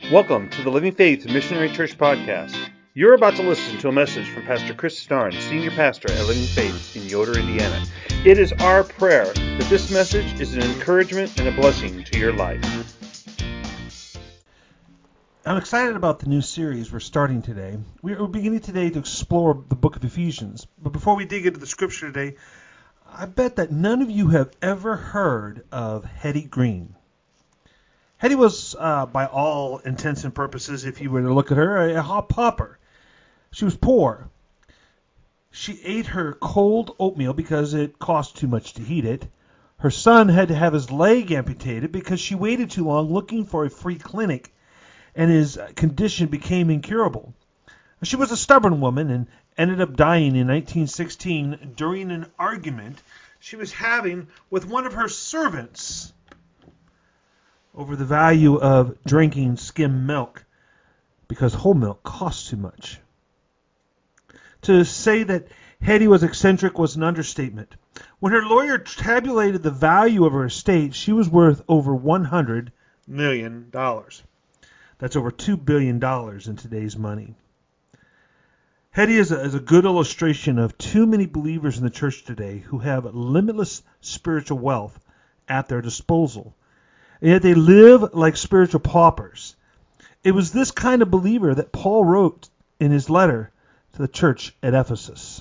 Welcome to the Living Faith Missionary Church podcast. You're about to listen to a message from Pastor Chris Starn, Senior Pastor at Living Faith in Yoder, Indiana. It is our prayer that this message is an encouragement and a blessing to your life. I'm excited about the new series we're starting today. We're beginning today to explore the book of Ephesians. But before we dig into the scripture today, I bet that none of you have ever heard of Hetty Green. Hetty was, by all intents and purposes, if you were to look at her, a hot popper. She was poor. She ate her cold oatmeal because it cost too much to heat it. Her son had to have his leg amputated because she waited too long looking for a free clinic, and his condition became incurable. She was a stubborn woman and ended up dying in 1916 during an argument she was having with one of her servants over the value of drinking skim milk because whole milk costs too much. To say that Hetty was eccentric was an understatement. When her lawyer tabulated the value of her estate, she was worth over $100 million. That's over $2 billion in today's money. Hetty is a good illustration of too many believers in the church today who have limitless spiritual wealth at their disposal, and yet they live like spiritual paupers. It was this kind of believer that Paul wrote in his letter to the church at Ephesus.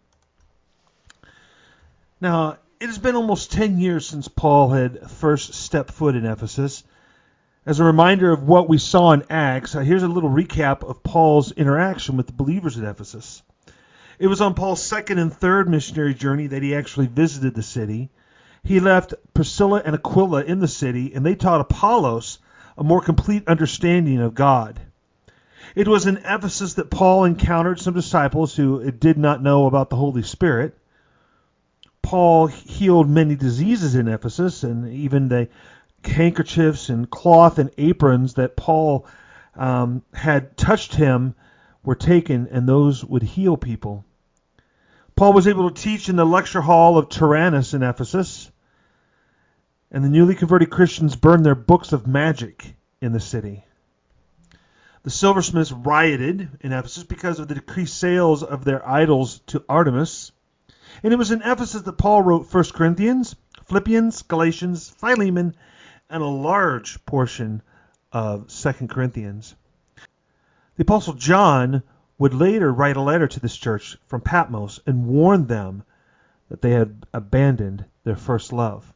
Now, it has been almost 10 years since Paul had first stepped foot in Ephesus. As a reminder of what we saw in Acts, here's a little recap of Paul's interaction with the believers at Ephesus. It was on Paul's second and third missionary journey that he actually visited the city. He left Priscilla and Aquila in the city, and they taught Apollos a more complete understanding of God. It was in Ephesus that Paul encountered some disciples who did not know about the Holy Spirit. Paul healed many diseases in Ephesus, and even the handkerchiefs and cloth and aprons that Paul had touched him were taken, and those would heal people. Paul was able to teach in the lecture hall of Tyrannus in Ephesus, and the newly converted Christians burned their books of magic in the city. The silversmiths rioted in Ephesus because of the decreased sales of their idols to Artemis. And it was in Ephesus that Paul wrote 1 Corinthians, Philippians, Galatians, Philemon, and a large portion of 2 Corinthians. The Apostle John would later write a letter to this church from Patmos and warn them that they had abandoned their first love.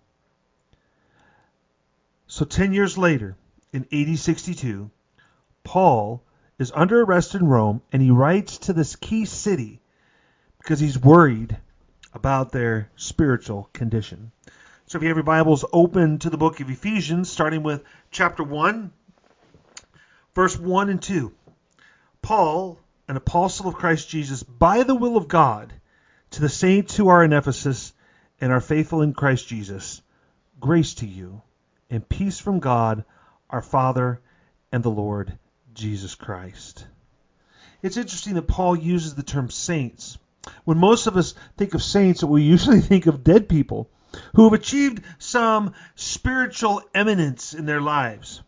So 10 years later, in AD 62, Paul is under arrest in Rome, and he writes to this key city because he's worried about their spiritual condition. So if you have your Bibles open to the book of Ephesians, starting with chapter 1, verse 1 and 2. Paul, an apostle of Christ Jesus, by the will of God, to the saints who are in Ephesus and are faithful in Christ Jesus, grace to you and peace from God, our Father, and the Lord Jesus Christ. It's interesting that Paul uses the term saints. When most of us think of saints, we usually think of dead people who have achieved some spiritual eminence in their lives.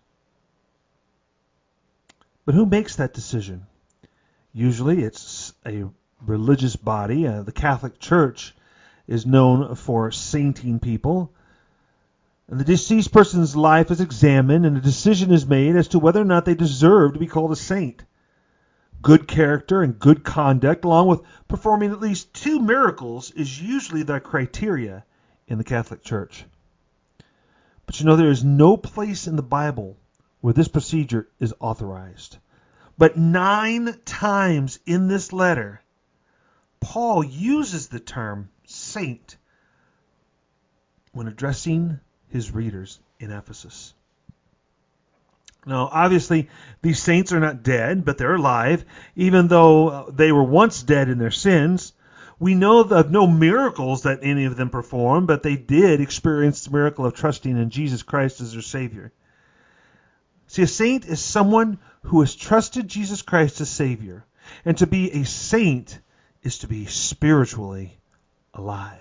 But who makes that decision? Usually it's a religious body. The Catholic Church is known for sainting people. And the deceased person's life is examined, and a decision is made as to whether or not they deserve to be called a saint. Good character and good conduct, along with performing at least 2 miracles, is usually the criteria in the Catholic Church. But there is no place in the Bible where this procedure is authorized. But 9 times in this letter, Paul uses the term saint when addressing his readers in Ephesus. Now, obviously, these saints are not dead, but they're alive, even though they were once dead in their sins. We know of no miracles that any of them performed, but they did experience the miracle of trusting in Jesus Christ as their Savior. See, a saint is someone who has trusted Jesus Christ as Savior, and to be a saint is to be spiritually alive.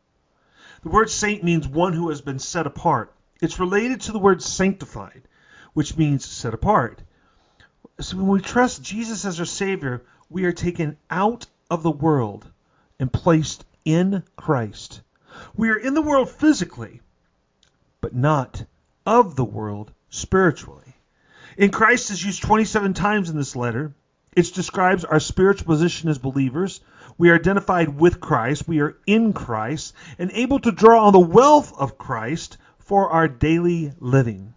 The word saint means one who has been set apart. It's related to the word sanctified, which means set apart. So when we trust Jesus as our Savior, we are taken out of the world and placed in Christ. We are in the world physically, but not of the world spiritually. In Christ is used 27 times in this letter. It describes our spiritual position as believers. We are identified with Christ. We are in Christ and able to draw on the wealth of Christ for our daily living.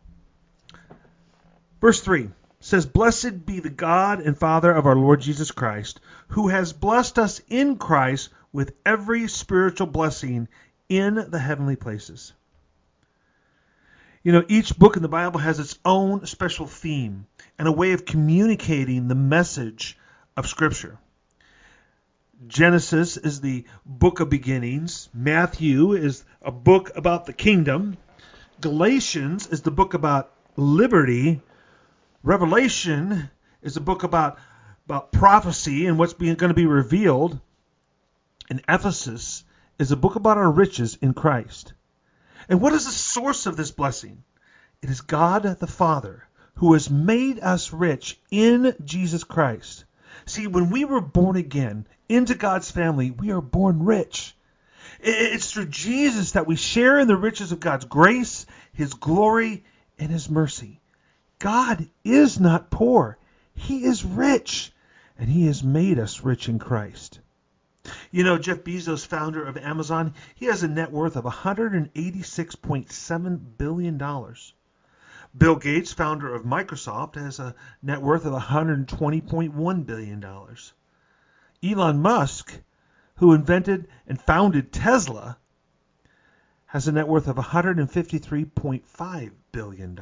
Verse 3 says, "Blessed be the God and Father of our Lord Jesus Christ, who has blessed us in Christ with every spiritual blessing in the heavenly places." You know, each book in the Bible has its own special theme and a way of communicating the message of Scripture. Genesis is the book of beginnings. Matthew is a book about the kingdom. Galatians is the book about liberty. Revelation is a book about prophecy and what's going to be revealed. And Ephesus is a book about our riches in Christ. And what is the source of this blessing? It is God the Father, who has made us rich in Jesus Christ. See, when we were born again into God's family, we are born rich. It's through Jesus that we share in the riches of God's grace, His glory, and His mercy. God is not poor. He is rich, and He has made us rich in Christ. You know, Jeff Bezos, founder of Amazon, he has a net worth of $186.7 billion. Bill Gates, founder of Microsoft, has a net worth of $120.1 billion. Elon Musk, who invented and founded Tesla, has a net worth of $153.5 billion.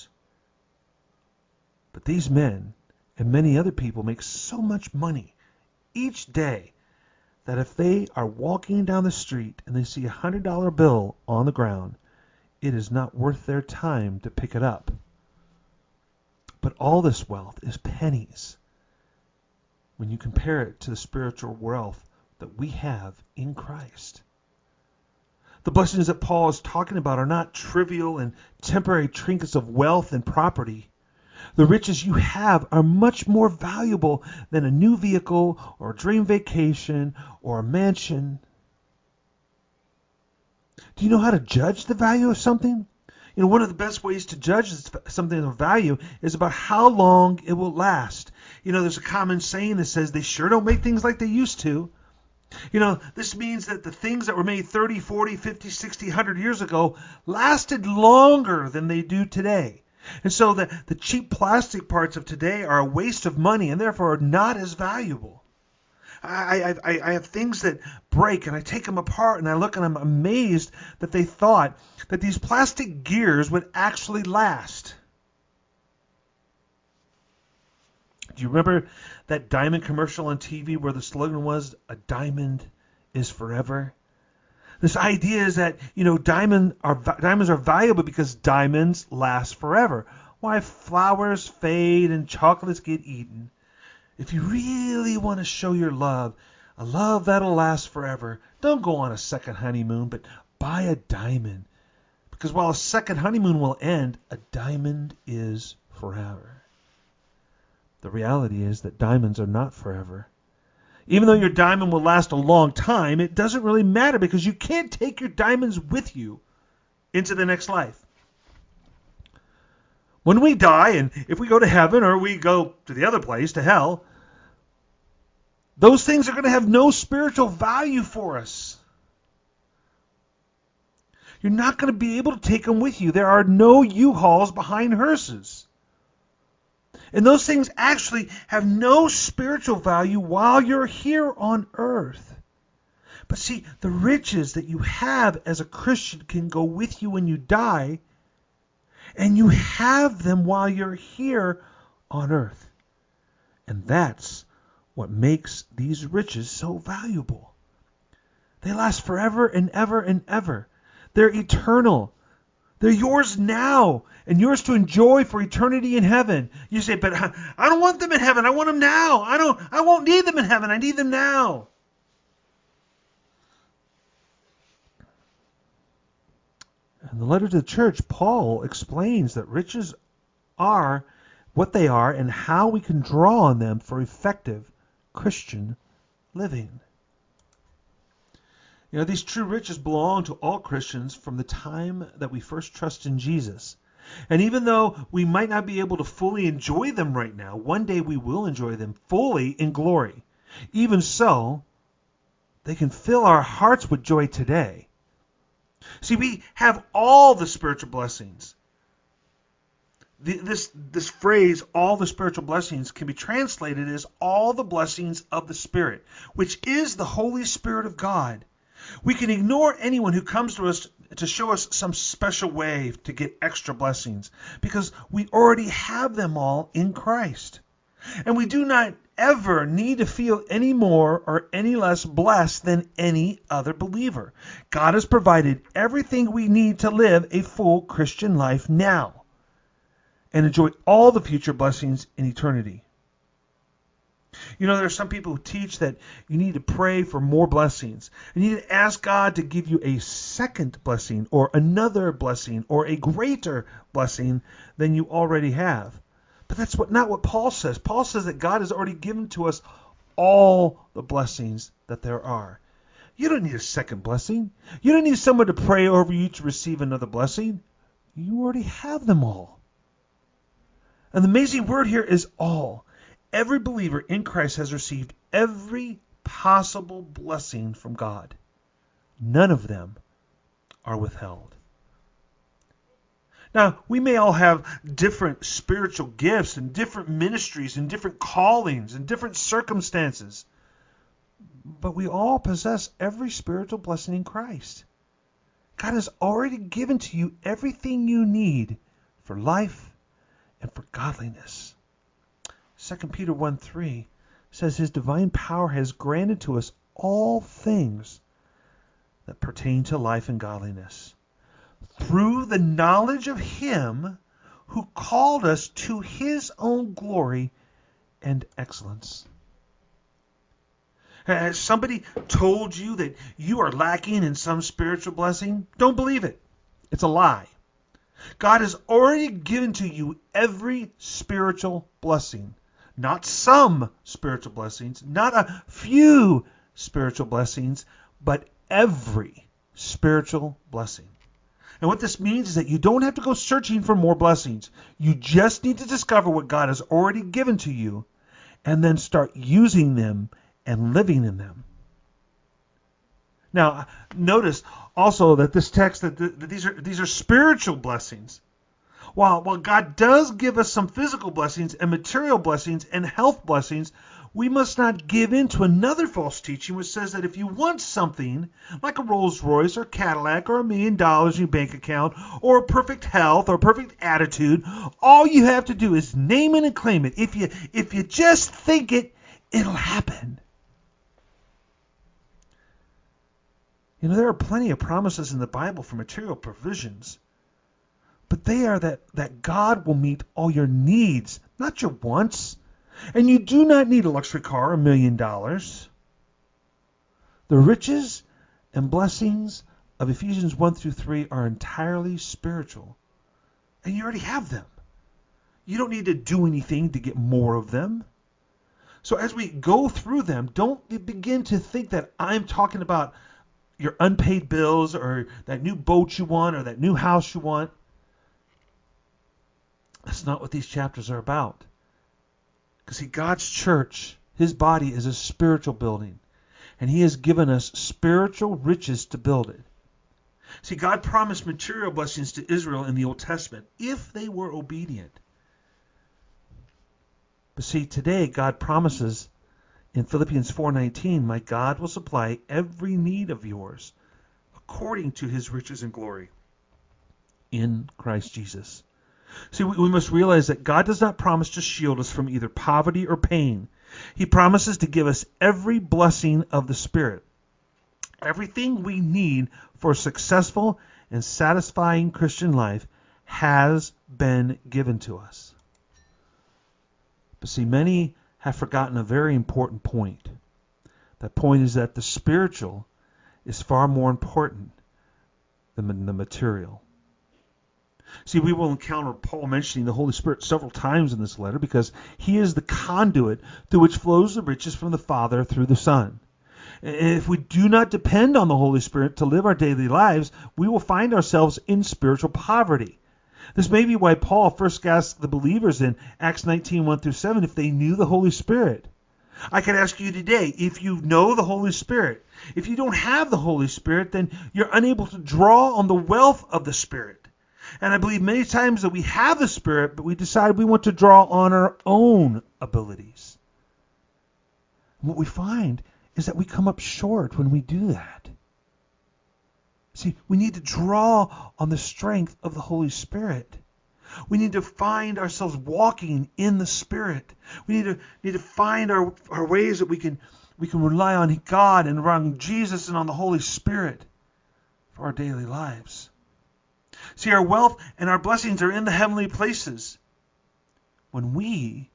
But these men and many other people make so much money each day that if they are walking down the street and they see a $100 bill on the ground, it is not worth their time to pick it up. But all this wealth is pennies when you compare it to the spiritual wealth that we have in Christ. The blessings that Paul is talking about are not trivial and temporary trinkets of wealth and property. The riches you have are much more valuable than a new vehicle or a dream vacation or a mansion. Do you know how to judge the value of something? You know, one of the best ways to judge something of value is about how long it will last. You know, there's a common saying that says they sure don't make things like they used to. You know, this means that the things that were made 30, 40, 50, 60, 100 years ago lasted longer than they do today. And so the cheap plastic parts of today are a waste of money and therefore are not as valuable. I have things that break and I take them apart and I look and I'm amazed that they thought that these plastic gears would actually last. Do you remember that diamond commercial on TV where the slogan was, "A diamond is forever"? This idea is that, you know, diamonds are valuable because diamonds last forever. Why flowers fade and chocolates get eaten. If you really want to show your love, a love that'll last forever, don't go on a second honeymoon, but buy a diamond. Because while a second honeymoon will end, a diamond is forever. The reality is that diamonds are not forever. Even though your diamond will last a long time, it doesn't really matter because you can't take your diamonds with you into the next life. When we die, and if we go to heaven or we go to the other place, to hell, those things are going to have no spiritual value for us. You're not going to be able to take them with you. There are no U-Hauls behind hearses. And those things actually have no spiritual value while you're here on earth. But see, the riches that you have as a Christian can go with you when you die, and you have them while you're here on earth. And that's what makes these riches so valuable. They last forever and ever and ever. They're eternal. They're yours now and yours to enjoy for eternity in heaven. You say, but I don't want them in heaven. I want them now. I won't need them in heaven. I need them now. In the letter to the church, Paul explains that riches are, what they are, and how we can draw on them for effective Christian living. You know, these true riches belong to all Christians from the time that we first trust in Jesus. And even though we might not be able to fully enjoy them right now, one day we will enjoy them fully in glory. Even so, they can fill our hearts with joy today. See, we have all the spiritual blessings. This phrase, all the spiritual blessings, can be translated as all the blessings of the Spirit, which is the Holy Spirit of God. We can ignore anyone who comes to us to show us some special way to get extra blessings, because we already have them all in Christ. And we do not ever need to feel any more or any less blessed than any other believer. God has provided everything we need to live a full Christian life now and enjoy all the future blessings in eternity. You know, there are some people who teach that you need to pray for more blessings. You need to ask God to give you a second blessing or another blessing or a greater blessing than you already have. But that's not what Paul says. Paul says that God has already given to us all the blessings that there are. You don't need a second blessing. You don't need someone to pray over you to receive another blessing. You already have them all. And the amazing word here is all. Every believer in Christ has received every possible blessing from God. None of them are withheld. Now, we may all have different spiritual gifts and different ministries and different callings and different circumstances, but we all possess every spiritual blessing in Christ. God has already given to you everything you need for life and for godliness. 2 Peter 1:3 says his divine power has granted to us all things that pertain to life and godliness, through the knowledge of him who called us to his own glory and excellence. Has somebody told you that you are lacking in some spiritual blessing? Don't believe it. It's a lie. God has already given to you every spiritual blessing. Not some spiritual blessings, not a few spiritual blessings, but every spiritual blessing. And what this means is that you don't have to go searching for more blessings. You just need to discover what God has already given to you and then start using them and living in them. Now, notice also that this text, that these are spiritual blessings. While God does give us some physical blessings and material blessings and health blessings, we must not give in to another false teaching which says that if you want something like a Rolls Royce or Cadillac or $1 million in your bank account or perfect health or perfect attitude, all you have to do is name it and claim it. If you just think it, it'll happen. You know, there are plenty of promises in the Bible for material provisions, but they are that God will meet all your needs, not your wants. And you do not need a luxury car or $1 million. The riches and blessings of Ephesians 1-3 are entirely spiritual. And you already have them. You don't need to do anything to get more of them. So as we go through them, don't begin to think that I'm talking about your unpaid bills or that new boat you want or that new house you want. That's not what these chapters are about. Because see, God's church, his body, is a spiritual building. And he has given us spiritual riches to build it. See, God promised material blessings to Israel in the Old Testament if they were obedient. But see, today God promises in Philippians 4:19, my God will supply every need of yours according to his riches and glory in Christ Jesus. See, we must realize that God does not promise to shield us from either poverty or pain. He promises to give us every blessing of the Spirit. Everything we need for a successful and satisfying Christian life has been given to us. But see, many have forgotten a very important point. That point is that the spiritual is far more important than the material. See, we will encounter Paul mentioning the Holy Spirit several times in this letter because he is the conduit through which flows the riches from the Father through the Son. If we do not depend on the Holy Spirit to live our daily lives, we will find ourselves in spiritual poverty. This may be why Paul first asked the believers in Acts 19:1-7 if they knew the Holy Spirit. I could ask you today, if you know the Holy Spirit, if you don't have the Holy Spirit, then you're unable to draw on the wealth of the Spirit. And I believe many times that we have the Spirit, but we decide we want to draw on our own abilities. And what we find is that we come up short when we do that. See, we need to draw on the strength of the Holy Spirit. We need to find ourselves walking in the Spirit. We need to find our ways that we can rely on God and on Jesus and on the Holy Spirit for our daily lives. See, our wealth and our blessings are in the heavenly places when we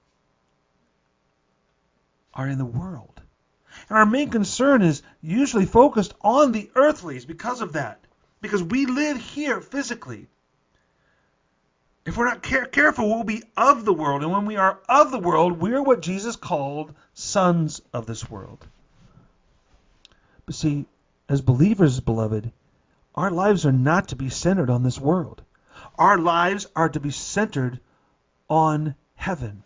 are in the world. And our main concern is usually focused on the earthlies because of that. Because we live here physically. If we're not careful, we'll be of the world. And when we are of the world, we're what Jesus called sons of this world. But see, as believers, beloved, our lives are not to be centered on this world. Our lives are to be centered on heaven.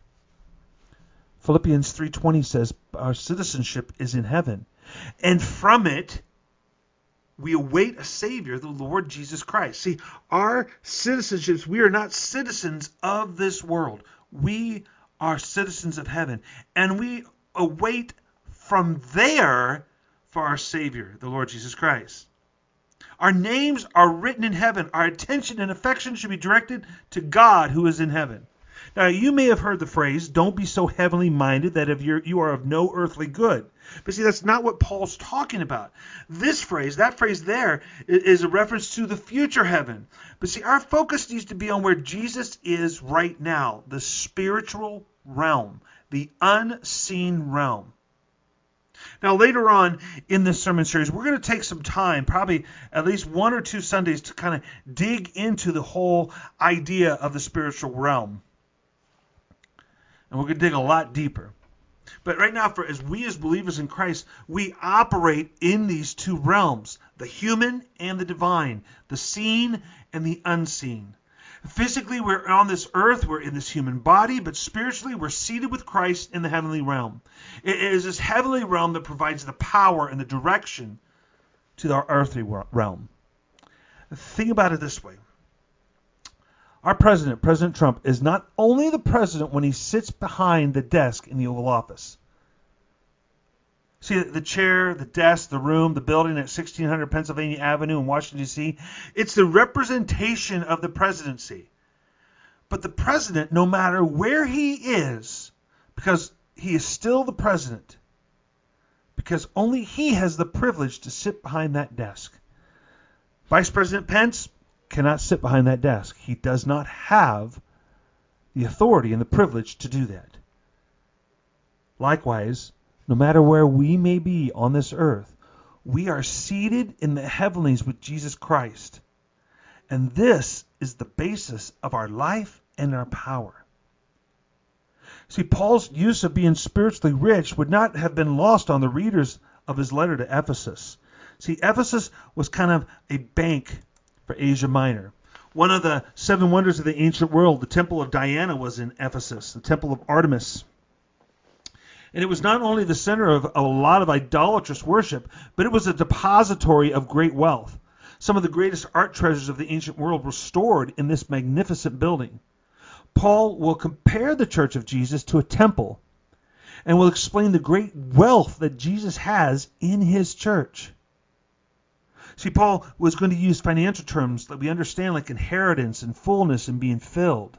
Philippians 3:20 says our citizenship is in heaven. And from it, we await a Savior, the Lord Jesus Christ. See, our citizenships, we are not citizens of this world. We are citizens of heaven. And we await from there for our Savior, the Lord Jesus Christ. Our names are written in heaven. Our attention and affection should be directed to God who is in heaven. Now, you may have heard the phrase, don't be so heavenly minded that if you are of no earthly good. But see, that's not what Paul's talking about. This phrase, that phrase there, is a reference to the future heaven. But see, our focus needs to be on where Jesus is right now, the spiritual realm, the unseen realm. Now, later on in this sermon series, we're going to take some time, probably at least 1 or 2 Sundays, to kind of dig into the whole idea of the spiritual realm. And we're going to dig a lot deeper. But right now, as believers in Christ, we operate in these two realms, the human and the divine, the seen and the unseen. Physically, we're on this earth, we're in this human body, but spiritually, we're seated with Christ in the heavenly realm. It is this heavenly realm that provides the power and the direction to our earthly realm. Think about it this way. Our president, President Trump, is not only the president when he sits behind the desk in the Oval Office. See, the chair, the desk, the room, the building at 1600 Pennsylvania Avenue in Washington, D.C., it's the representation of the presidency. But the president, no matter where he is, because he is still the president, because only he has the privilege to sit behind that desk. Vice President Pence cannot sit behind that desk. He does not have the authority and the privilege to do that. Likewise, no matter where we may be on this earth, we are seated in the heavenlies with Jesus Christ. And this is the basis of our life and our power. See, Paul's use of being spiritually rich would not have been lost on the readers of his letter to Ephesus. See, Ephesus was kind of a bank for Asia Minor. One of the 7 wonders of the ancient world, the Temple of Diana, was in Ephesus, the Temple of Artemis. And it was not only the center of a lot of idolatrous worship, but it was a depository of great wealth. Some of the greatest art treasures of the ancient world were stored in this magnificent building. Paul will compare the Church of Jesus to a temple and will explain the great wealth that Jesus has in his church. See, Paul was going to use financial terms that we understand, like inheritance and fullness and being filled.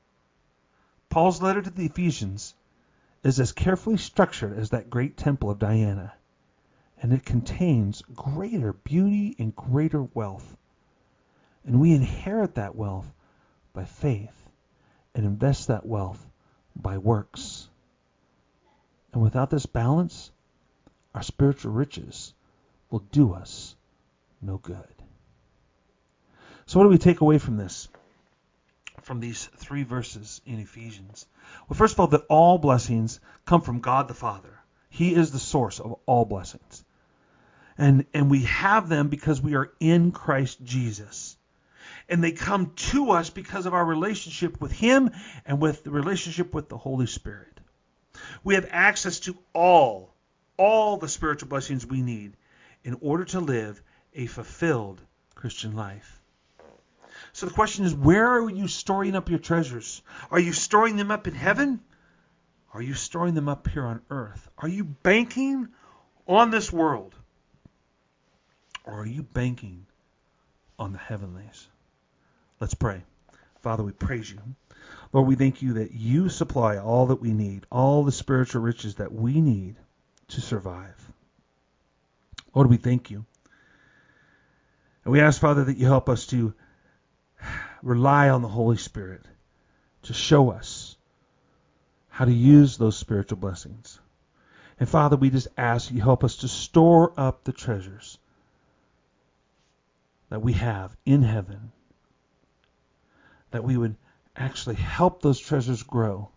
Paul's letter to the Ephesians is as carefully structured as that great temple of Diana, and it contains greater beauty and greater wealth. And we inherit that wealth by faith and invest that wealth by works. And without this balance, our spiritual riches will do us no good. So what do we take away from this? From these 3 verses in Ephesians? Well, first of all, that all blessings come from God the Father. He is the source of all blessings. And we have them because we are in Christ Jesus. And they come to us because of our relationship with Him and with the relationship with the Holy Spirit. We have access to all the spiritual blessings we need in order to live a fulfilled Christian life. So the question is, where are you storing up your treasures? Are you storing them up in heaven? Are you storing them up here on earth? Are you banking on this world? Or are you banking on the heavenlies? Let's pray. Father, we praise you. Lord, we thank you that you supply all that we need, all the spiritual riches that we need to survive. Lord, we thank you. And we ask, Father, that you help us to rely on the Holy Spirit to show us how to use those spiritual blessings. And Father, we just ask you help us to store up the treasures that we have in heaven, that we would actually help those treasures grow,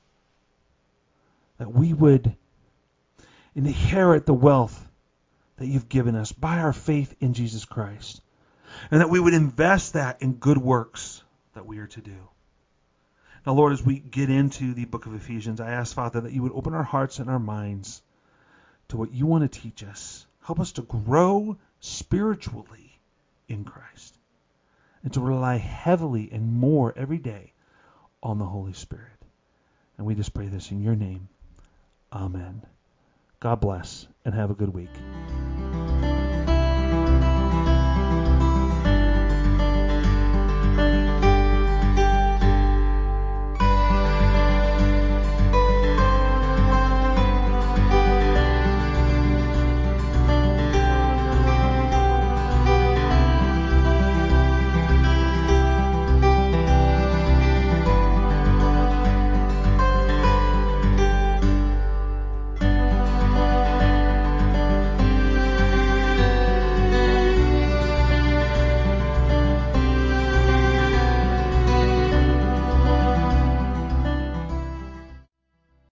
that we would inherit the wealth that you've given us by our faith in Jesus Christ, and that we would invest that in good works that we are to do. Now, Lord, as we get into the book of Ephesians, I ask, Father, that you would open our hearts and our minds to what you want to teach us. Help us to grow spiritually in Christ and to rely heavily and more every day on the Holy Spirit. And we just pray this in your name. Amen. God bless and have a good week.